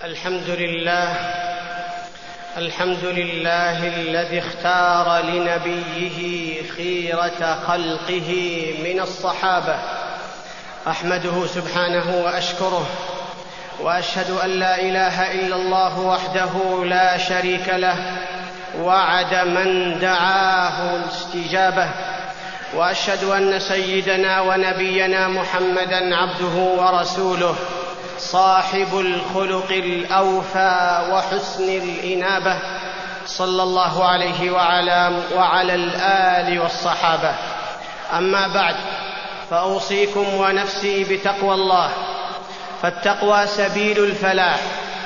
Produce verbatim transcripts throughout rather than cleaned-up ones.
الحمد لله الحمد لله الذي اختار لنبيه خيرة خلقه من الصحابة. أحمده سبحانه وأشكره، وأشهد أن لا إله إلا الله وحده لا شريك له، وعد من دعاه الاستجابة. وأشهد أن سيدنا ونبينا محمدًا عبده ورسوله، صاحب الخلق الأوفى وحسن الإنابة، صلى الله عليه وعلى, وعلى الآل والصحابة. أما بعد، فأوصيكم ونفسي بتقوى الله، فالتقوى سبيل الفلاح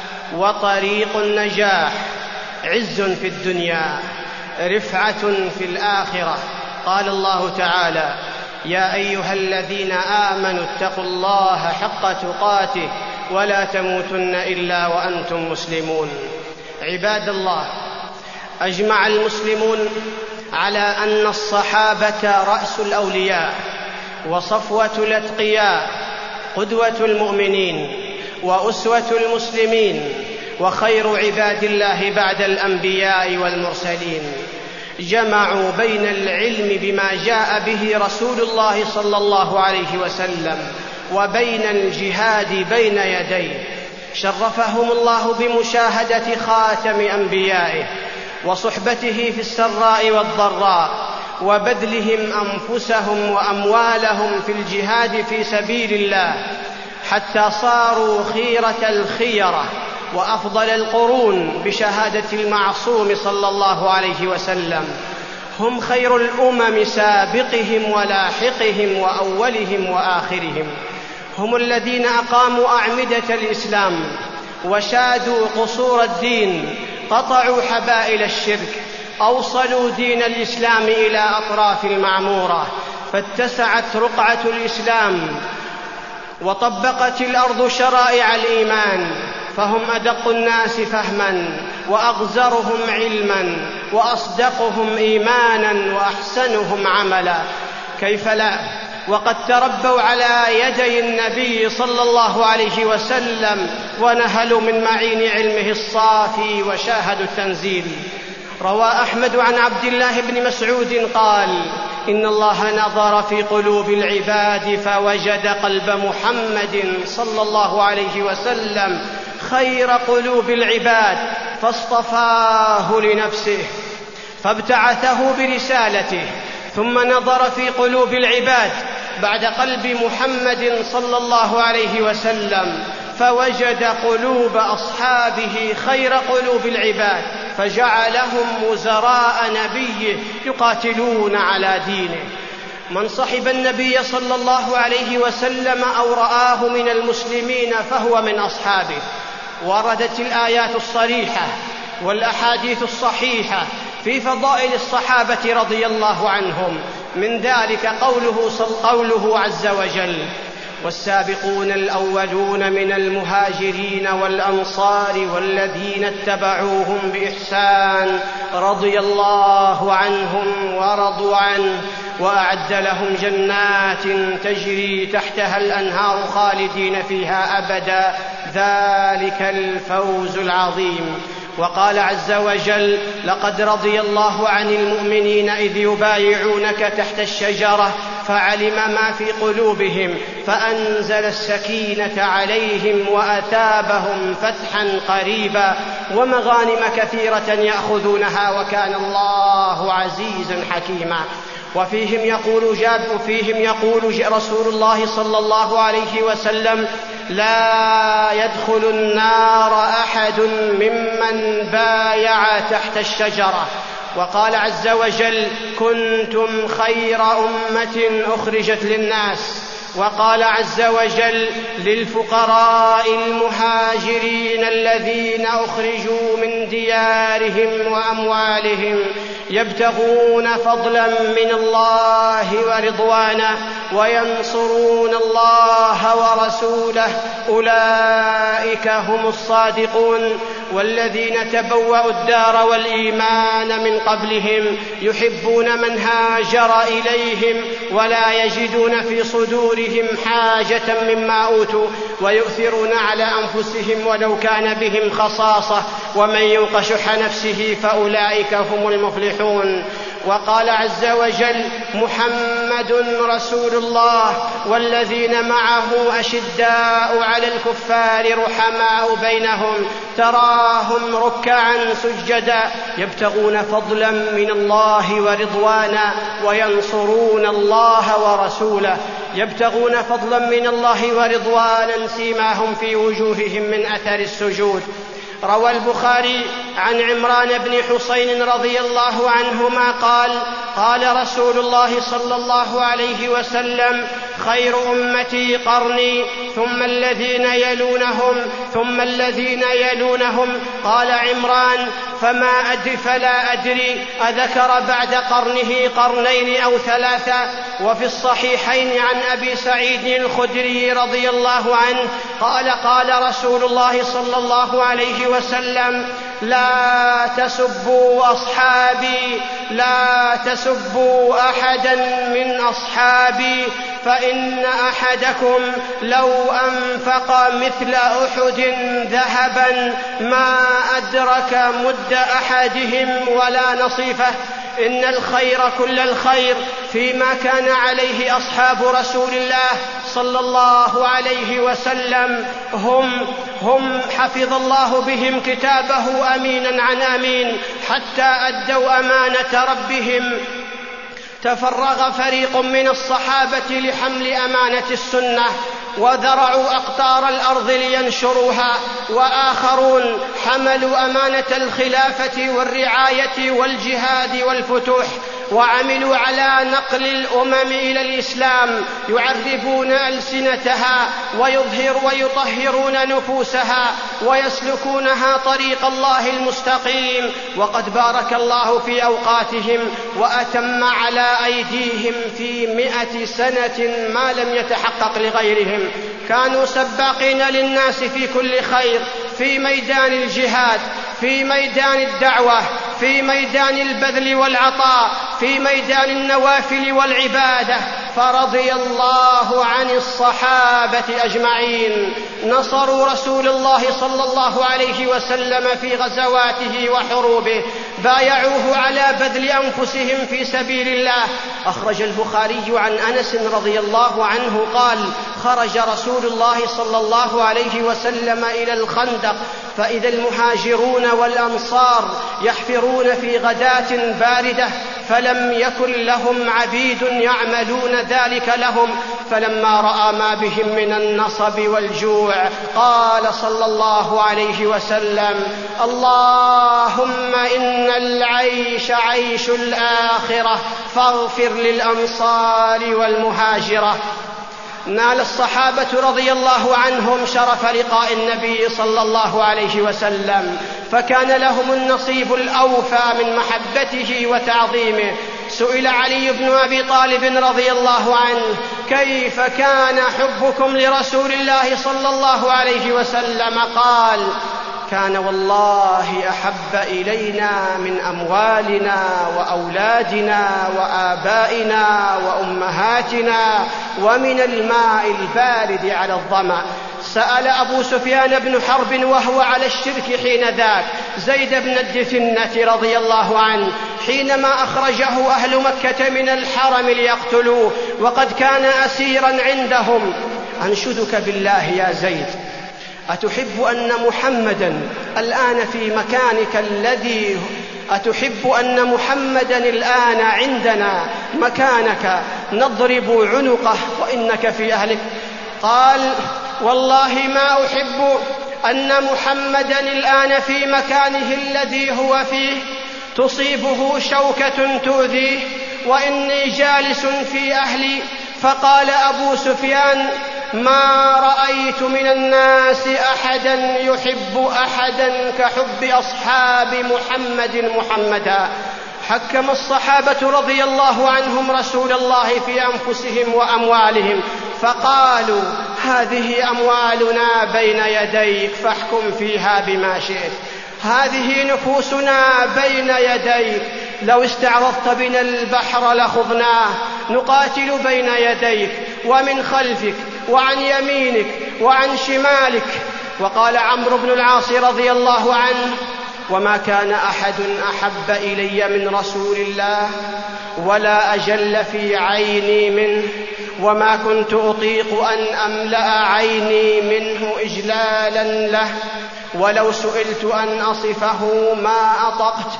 وطريق النجاح، عز في الدنيا، رفعة في الآخرة. قال الله تعالى: يا أيها الذين آمنوا اتقوا الله حق تقاته ولا تموتن إلا وأنتم مسلمون. عباد الله، أجمع المسلمون على أن الصحابة رأس الأولياء وصفوة الأتقياء، قدوة المؤمنين وأسوة المسلمين، وخير عباد الله بعد الأنبياء والمرسلين. جمعوا بين العلم بما جاء به رسول الله صلى الله عليه وسلم وبين الجهاد بين يديه. شرفهم الله بمشاهدة خاتم أنبيائه وصحبته في السراء والضراء، وبذلهم أنفسهم وأموالهم في الجهاد في سبيل الله، حتى صاروا خيرة الخيرة وأفضل القرون بشهادة المعصوم صلى الله عليه وسلم. هم خير الأمم سابقهم ولاحقهم وأولهم وآخرهم. هم الذين أقاموا أعمدة الإسلام وشادوا قصور الدين، قطعوا حبائل الشرك، أوصلوا دين الإسلام إلى أطراف المعمورة، فاتسعت رقعة الإسلام وطبقت الأرض شرائع الإيمان. فهم أدق الناس فهما وأغزرهم علما وأصدقهم إيمانا وأحسنهم عملا. كيف لا، وقد تربوا على يدي النبي صلى الله عليه وسلم ونهلوا من معين علمه الصافي وشاهدوا التنزيل. روى أحمد عن عبد الله بن مسعود قال: إن الله نظر في قلوب العباد فوجد قلب محمد صلى الله عليه وسلم خير قلوب العباد، فاصطفاه لنفسه فابتعثه برسالته. ثم نظر في قلوب العباد بعد قلب محمد صلى الله عليه وسلم فوجد قلوب أصحابه خير قلوب العباد، فجعلهم وزراء نبيه يقاتلون على دينه. من صحب النبي صلى الله عليه وسلم أو رآه من المسلمين فهو من أصحابه. وردت الآيات الصريحة والأحاديث الصحيحة في فضائل الصحابة رضي الله عنهم، من ذلك قوله, قوله عز وجل: والسابقون الأولون من المهاجرين والأنصار والذين اتبعوهم بإحسان رضي الله عنهم ورضوا عنه وأعد لهم جنات تجري تحتها الأنهار خالدين فيها أبدا، ذلك الفوز العظيم. وقال عز وجل: لقد رضي الله عن المؤمنين إذ يبايعونك تحت الشجرة فعلم ما في قلوبهم فأنزل السكينة عليهم وأثابهم فتحا قريبا ومغانم كثيرة يأخذونها وكان الله عزيزا حكيما. وفيهم يقول جاب وفيهم يقول رسول الله صلى الله عليه وسلم: لا يدخل النار أحد ممن بايع تحت الشجرة. وقال عز وجل: كنتم خير أمة أخرجت للناس. وقال عز وجل: للفقراء المهاجرين الذين أخرجوا من ديارهم وأموالهم يبتغون فضلا من الله ورضوانه وينصرون الله ورسوله أولئك هم الصادقون. والذين تبوأوا الدار والإيمان من قبلهم يحبون من هاجر إليهم ولا يجدون في صدورهم حاجة مما أوتوا ويؤثرون على أنفسهم ولو كان بهم خصاصة ومن يوق شح نفسه فأولئك هم المفلحون. وقال عز وجل: محمد رسول الله والذين معه أشداء على الكفار رحماء بينهم تراهم ركعا سجدا يبتغون فضلا من الله ورضوانا وينصرون الله ورسوله يبتغون فضلا من الله ورضوانا سيماهم في وجوههم من أثر السجود. روى البخاري عن عمران بن حسين رضي الله عنهما قال: قال رسول الله صلى الله عليه وسلم: خير أمتي قرني ثم الذين يلونهم ثم الذين يلونهم. قال عمران: فما أدري فلا أدري أذكر بعد قرنه قرنين أو ثلاثة. وفي الصحيحين عن أبي سعيد الخدري رضي الله عنه قال: قال رسول الله صلى الله عليه وسلم: لا تسبوا أصحابي لا تسبوا أحدا من أصحابي فإن أحدكم لو أنفق مثل أحد ذهبا ما أدرك مد أحدهم ولا نصيفه. إن الخير كل الخير فيما كان عليه أصحاب رسول الله صلى الله عليه وسلم هم هم حفظ الله بهم كتابه أمينا عن أمين حتى أدوا أمانة ربهم. تفرغ فريق من الصحابة لحمل أمانة السنة وذرعوا أقطار الأرض لينشروها، وآخرون حملوا أمانة الخلافة والرعاية والجهاد والفتوح وعملوا على نقل الأمم إلى الإسلام، يعربون ألسنتها ويظهر ويطهرون نفوسها ويسلكونها طريق الله المستقيم. وقد بارك الله في أوقاتهم وأتم على أيديهم في مئة سنة ما لم يتحقق لغيرهم. كانوا سباقين للناس في كل خير، في ميدان الجهاد، في ميدان الدعوة، في ميدان البذل والعطاء، في ميدان النوافل والعبادة. فرضي الله عن الصحابة أجمعين، نصروا رسول الله صلى الله عليه وسلم في غزواته وحروبه، بايعوه على بذل أنفسهم في سبيل الله. أخرج البخاري عن أنس رضي الله عنه قال: خرج رسول الله صلى الله عليه وسلم إلى الخندق فإذا المهاجرون والأنصار يحفرون في غداة باردة فلم يكن لهم عبيد يعملون ذلك لهم، فلما رأى ما بهم من النصب والجوع قال صلى الله عليه وسلم: اللهم إن العيش عيش الآخرة فاغفر للأنصار والمهاجرة. نال الصحابة رضي الله عنهم شرف لقاء النبي صلى الله عليه وسلم، فكان لهم النصيب الأوفى من محبته وتعظيمه. سئل علي بن أبي طالب رضي الله عنه: كيف كان حبكم لرسول الله صلى الله عليه وسلم؟ قال: كان والله أحب إلينا من أموالنا وأولادنا وآبائنا وأمهاتنا ومن الماء البارد على الظمأ. سأل أبو سفيان بن حرب وهو على الشرك حين ذاك زيد بن الدثنة رضي الله عنه حينما أخرجه أهل مكة من الحرم ليقتلوه وقد كان أسيرا عندهم: أنشدك بالله يا زيد، أتحب أن محمدا الآن في مكانك الذي أتحب أن محمدا الآن عندنا مكانك نضرب عنقه وإنك في أهلك؟ قال: والله ما أحب أن محمدا الآن في مكانه الذي هو فيه تصيبه شوكة تؤذيه وإني جالس في أهلي. فقال أبو سفيان: ما رأيت من الناس أحدا يحب أحدا كحب أصحاب محمد محمدا. حكم الصحابة رضي الله عنهم رسول الله في أنفسهم وأموالهم فقالوا: هذه أموالنا بين يديك فاحكم فيها بما شئت. هذه نفوسنا بين يديك، لو استعرضت بنا البحر لخضناه، نقاتل بين يديك ومن خلفك وعن يمينك وعن شمالك. وقال عمرو بن العاص رضي الله عنه: وما كان أحد أحب إلي من رسول الله ولا أجل في عيني منه، وما كنت أطيق أن أملأ عيني منه إجلالا له، ولو سئلت أن أصفه ما أطقت،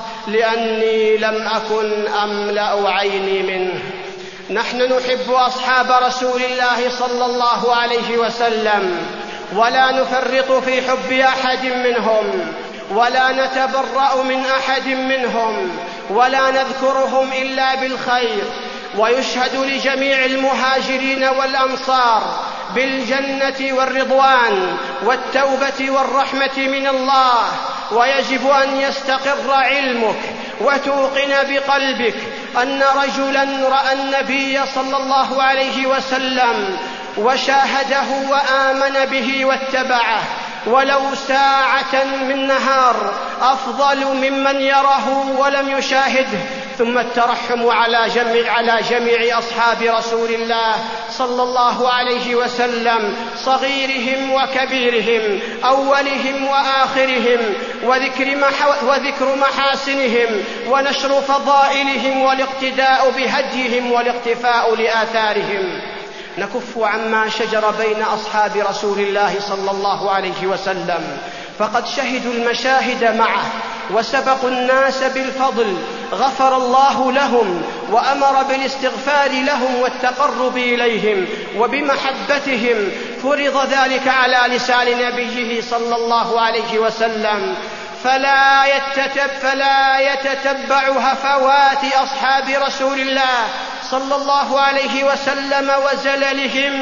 لأني لم أكن أملأ عيني منه. نحن نحب أصحاب رسول الله صلى الله عليه وسلم، ولا نفرط في حب أحد منهم، ولا نتبرأ من أحد منهم، ولا نذكرهم إلا بالخير. ويشهد لجميع المهاجرين والأنصار بالجنة والرضوان والتوبة والرحمة من الله. ويجب أن يستقر علمك وتوقن بقلبك أن رجلا رأى النبي صلى الله عليه وسلم وشاهده وآمن به واتبعه ولو ساعة من نهار أفضل ممن يره ولم يشاهده. ثم الترحم على جميع, على جميع أصحاب رسول الله صلى الله عليه وسلم، صغيرهم وكبيرهم، أولهم وآخرهم، وذكر, مح وذكر محاسنهم ونشر فضائلهم والاقتداء بهديهم والاقتفاء لآثارهم. نكف عما شجر بين أصحاب رسول الله صلى الله عليه وسلم، فقد شهدوا المشاهد معه وسبقوا الناس بالفضل، غفر الله لهم وأمر بالاستغفار لهم والتقرب إليهم وبمحبتهم، فرض ذلك على لسان نبيه صلى الله عليه وسلم. فلا يتتب فلا يتتبع هفوات أصحاب رسول الله صلى الله عليه وسلم وزللهم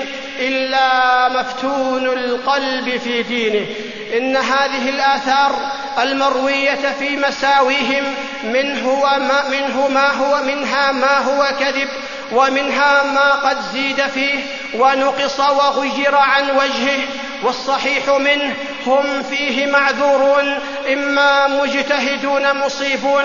إلا مفتون القلب في دينه. إن هذه الآثار المروية في مساويهم منه وما منه ما هو منها ما هو كذب، ومنها ما قد زيد فيه ونقص وغير عن وجهه، والصحيح منه هم فيه معذورون، إما مجتهدون مصيبون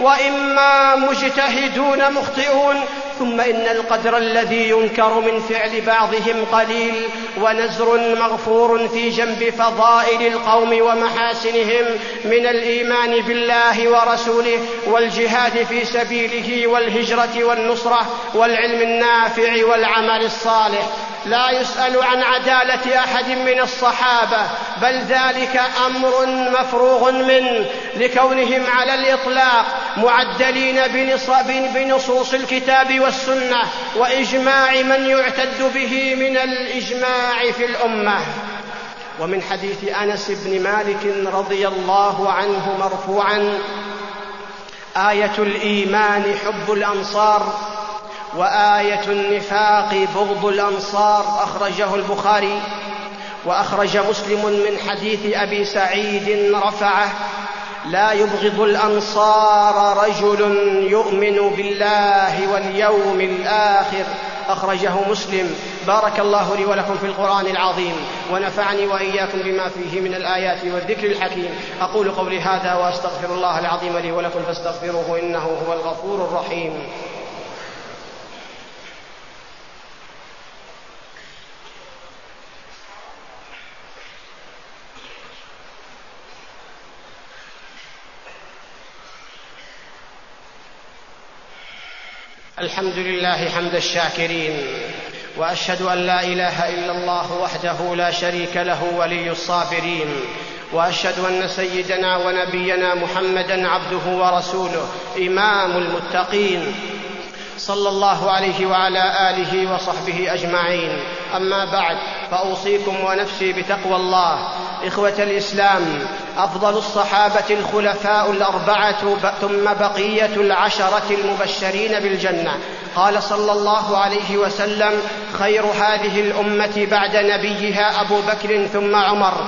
وإما مجتهدون مخطئون. ثم إن القدر الذي ينكر من فعل بعضهم قليل، ونزر مغفور في جنب فضائل القوم ومحاسنهم من الإيمان بالله ورسوله والجهاد في سبيله والهجرة والنصرة والعلم النافع والعمل الصالح. لا يسأل عن عدالة أحد من الصحابة، بل ذلك أمر مفروغ منه، لكونهم على الإطلاق معدلين بنصوص الكتاب والسنة وإجماع من يعتد به من الإجماع في الأمة. ومن حديث أنس بن مالك رضي الله عنه مرفوعا: آية الإيمان حب الأنصار، وآية النفاق بغض الأنصار. أخرجه البخاري. وأخرج مسلم من حديث أبي سعيد رفعه: لا يبغض الأنصار رجل يؤمن بالله واليوم الآخر. أخرجه مسلم. بارك الله لي ولكم في القرآن العظيم، ونفعني وإياكم بما فيه من الآيات والذكر الحكيم. أقول قولي هذا وأستغفر الله العظيم لي ولكم فاستغفروه، إنه هو الغفور الرحيم. الحمد لله حمد الشاكرين، وأشهد أن لا إله إلا الله وحده لا شريك له ولي الصابرين، وأشهد أن سيدنا ونبينا محمدًا عبده ورسوله إمام المتقين صلى الله عليه وعلى آله وصحبه أجمعين. أما بعد، فأوصيكم ونفسي بتقوى الله. إخوة الإسلام، أفضل الصحابة الخلفاء الأربعة، ثم بقية العشرة المبشرين بالجنة. قال صلى الله عليه وسلم: خير هذه الأمة بعد نبيها أبو بكر ثم عمر.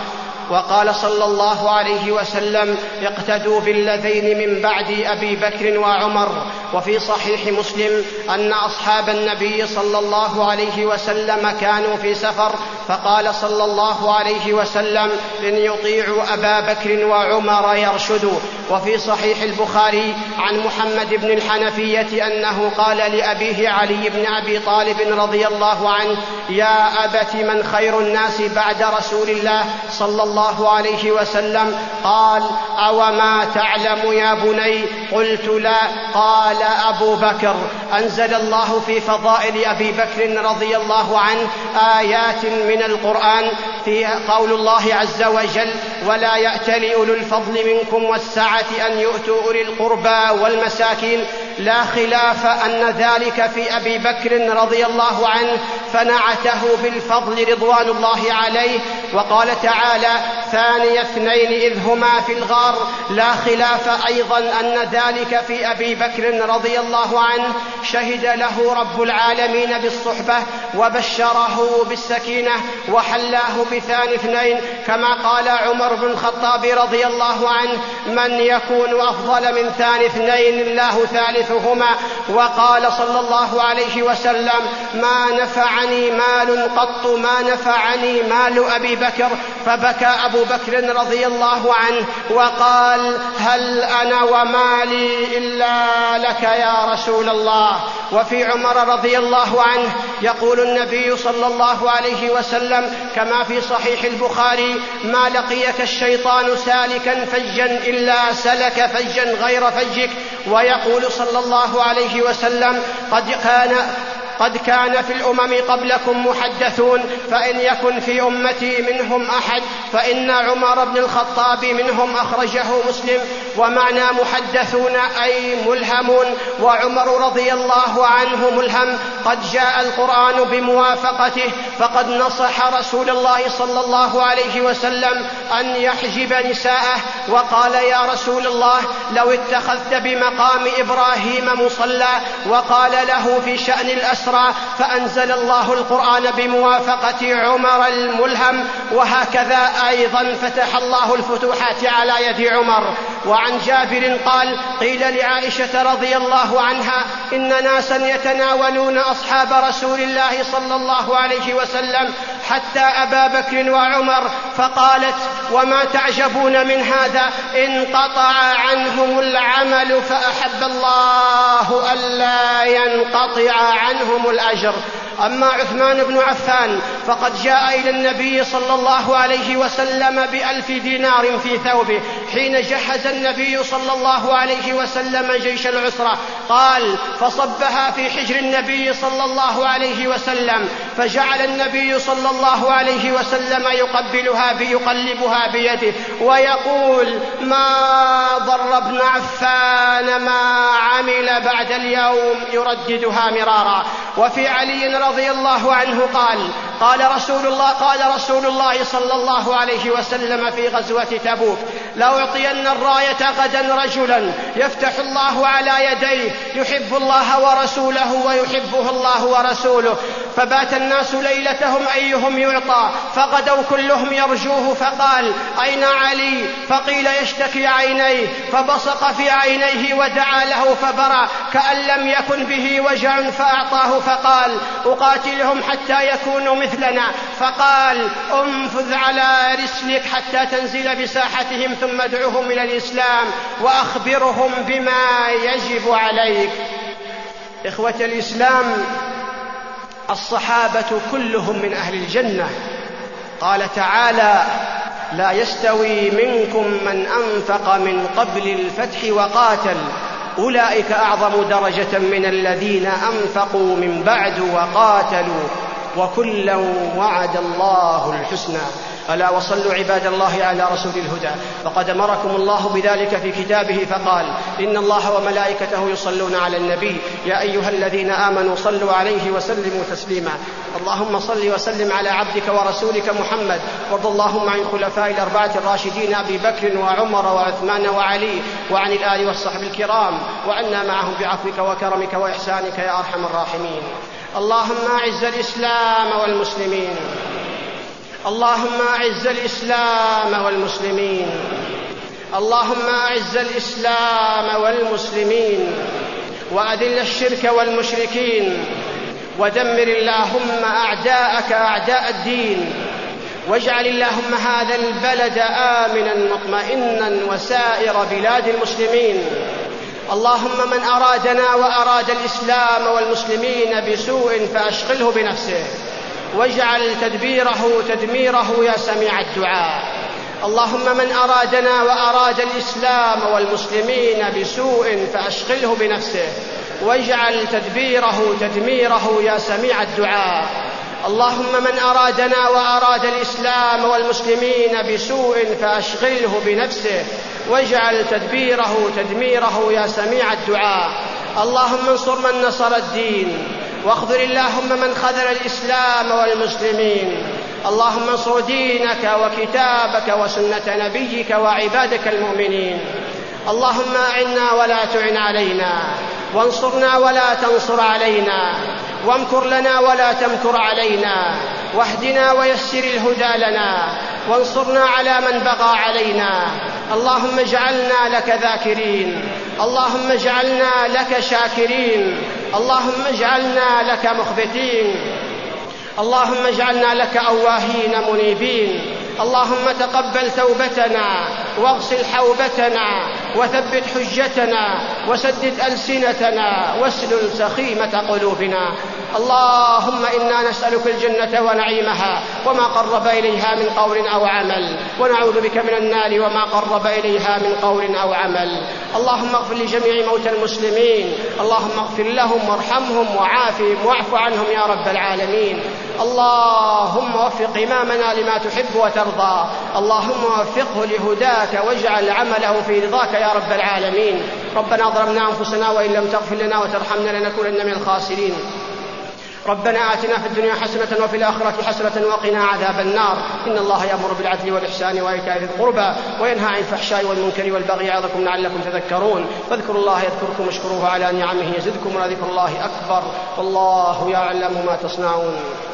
وقال صلى الله عليه وسلم: اقتدوا بالذين من بعد أبي بكر وعمر. وفي صحيح مسلم أن أصحاب النبي صلى الله عليه وسلم كانوا في سفر، فقال صلى الله عليه وسلم: إن يطيعوا أبا بكر وعمر يرشدوا. وفي صحيح البخاري عن محمد بن الحنفية أنه قال لأبيه علي بن أبي طالب رضي الله عنه: يا أبت من خير الناس بعد رسول الله صلى الله عليه وسلم؟ قال: أوما تعلم يا بني؟ قلت: لا. قال: أبو بكر. أنزل الله في فضائل أبي بكر رضي الله عنه آيات من القرآن، في قول الله عز وجل: ولا يأتل أولو الفضل منكم والسعة أن يؤتوا أولي القربى والمساكين. لا خلاف أن ذلك في أبي بكر رضي الله عنه، فنعته بالفضل رضوان الله عليه. وقال تعالى: ثاني اثنين إذ هما في الغار. لا خلاف أيضا أن ذلك في أبي بكر رضي الله عنه، شهد له رب العالمين بالصحبة وبشره بالسكينة وحلاه بثاني اثنين، كما قال عمر بن الخطاب رضي الله عنه: من يكون أفضل من ثاني اثنين الله ثالثهما. وقال صلى الله عليه وسلم: ما نفعني مال قط ما نفعني مال أبي بكر. فبكى أبو بكر رضي الله عنه وقال: هل أنا ومالي إلا لك يا رسول الله. وفي عمر رضي الله عنه يقول النبي صلى الله عليه وسلم كما في صحيح البخاري: ما لقيك الشيطان سالكا فجا إلا سلك فجا غير فجك. ويقول صلى الله عليه وسلم: قد كان قد كان في الأمم قبلكم محدثون، فإن يكن في أمتي منهم أحد فإن عمر بن الخطاب منهم، أخرجه مسلم. ومعنى محدثون أي ملهمون، وعمر رضي الله عنه ملهم. قد جاء القرآن بموافقته، فقد نصح رسول الله صلى الله عليه وسلم أن يحجب نساءه، وقال: يا رسول الله، لو اتخذت بمقام إبراهيم مصلى. وقال له في شأن الأسرى، فأنزل الله القرآن بموافقة عمر الملهم. وهكذا أيضا فتح الله الفتوحات على يد عمر. وعن جابر قال: قيل لعائشة رضي الله عنها: إن ناسا يتناولون أصحاب رسول الله صلى الله عليه وسلم حتى أبا بكر وعمر، فقالت: وما تعجبون من هذا؟ انقطع عنهم العمل فأحب الله ألا ينقطع عنهم الأجر. أما عثمان بن عفان فقد جاء إلى النبي صلى الله عليه وسلم بألف دينار في ثوبه حين جهز النبي صلى الله عليه وسلم جيش العسرة. قال: فصبها في حجر النبي صلى الله عليه وسلم، فجعل النبي صلى الله عليه وسلم يقبلها بيقلبها بيده ويقول: ما ضر ابن عفان ما عمل بعد اليوم، يرددها مرارا. وفي علي رضي الله عنه قال: قال رسول الله قال رسول الله صلى الله عليه وسلم في غزوة تبوك: لأعطين الراية غدا رجلا يفتح الله على يديه، يحب الله ورسوله ويحبه الله ورسوله. فبات الناس ليلتهم أيهم يعطى، فغدوا كلهم يرجوه. فقال: أين علي؟ فقيل: يشتكي عينيه. فبصق في عينيه ودعا له فبرأ كأن لم يكن به وجع، فأعطاه. فقال: أقاتلهم حتى يكونوا مثلنا. فقال: انفذ على رسلك حتى تنزل بساحتهم، ثم ادعوهم إلى الإسلام وأخبرهم بما يجب عليك. إخوة الإسلام، الصحابة كلهم من أهل الجنة. قال تعالى: لا يستوي منكم من أنفق من قبل الفتح وقاتل، أولئك أعظم درجة من الذين أنفقوا من بعد وقاتلوا، وكلا وعد الله الحسنى. ألا وصلوا عباد الله على رسول الهدى، فقد أمركم الله بذلك في كتابه فقال: إن الله وملائكته يصلون على النبي يا أيها الذين آمنوا صلوا عليه وسلموا تسليما. اللهم صل وسلم على عبدك ورسولك محمد، وارض اللهم عن الخلفاء الأربعة الراشدين أبي بكر وعمر وعثمان وعلي، وعن الآل والصحب الكرام، وعنا معهم بعفوك وكرمك وإحسانك يا أرحم الراحمين. اللهم أعز الإسلام والمسلمين، اللهم أعز الإسلام والمسلمين اللهم أعز الإسلام والمسلمين وأذل الشرك والمشركين ودمر اللهم أعداءك أعداء الدين واجعل اللهم هذا البلد آمنا مطمئنا وسائر بلاد المسلمين. اللهم من أرادنا وأراد الإسلام والمسلمين بسوء فأشغله بنفسه واجعل تدبيره تدميره يا سميع الدعاء. اللهم من أرادنا وأراد الإسلام والمسلمين بسوء فأشغله بنفسه واجعل تدبيره تدميره يا سميع الدعاء. اللهم من أرادنا وأراد الإسلام والمسلمين بسوء فأشغله بنفسه واجعل تدبيره تدميره يا سميع الدعاء. اللهم انصر من نصر الدين واخذل اللهم من خذل الإسلام والمسلمين. اللهم انصر دينك وكتابك وسنة نبيك وعبادك المؤمنين. اللهم أعنا ولا تعن علينا وانصرنا ولا تنصر علينا وامكر لنا ولا تمكر علينا واهدنا ويسر الهدى لنا وانصرنا على من بغى علينا. اللهم اجعلنا لك ذاكرين اللهم اجعلنا لك شاكرين اللهم اجعلنا لك مخبتين اللهم اجعلنا لك أواهين منيبين. اللهم تقبل توبتنا واغسل حوبتنا وثبت حجتنا وسدد ألسنتنا واسلل سخيمة قلوبنا. اللهم إنا نسألك الجنة ونعيمها وما قرب إليها من قول أو عمل ونعوذ بك من النار وما قرب إليها من قول أو عمل. اللهم اغفر لجميع موتى المسلمين اللهم اغفر لهم وارحمهم وعافهم واعف عنهم يا رب العالمين. اللهم وفق إمامنا لما تحب وترضى اللهم وفقه لهداك واجعل عمله في رضاك يا رب العالمين. ربنا ظلمنا أنفسنا وإن لم تغفر لنا وترحمنا لنكونن من الخاسرين. ربنا آتنا في الدنيا حسنة وفي الآخرة حسنة وقنا عذاب النار. إن الله يأمر بالعدل والإحسان وإيتاء ذي القربى وينهى عن الفحشاء والمنكر والبغي يعظكم لعلكم تذكرون. فاذكروا الله يذكركم واشكروه على نعمه يزدكم ولذكر الله أكبر والله يعلم ما تصنعون.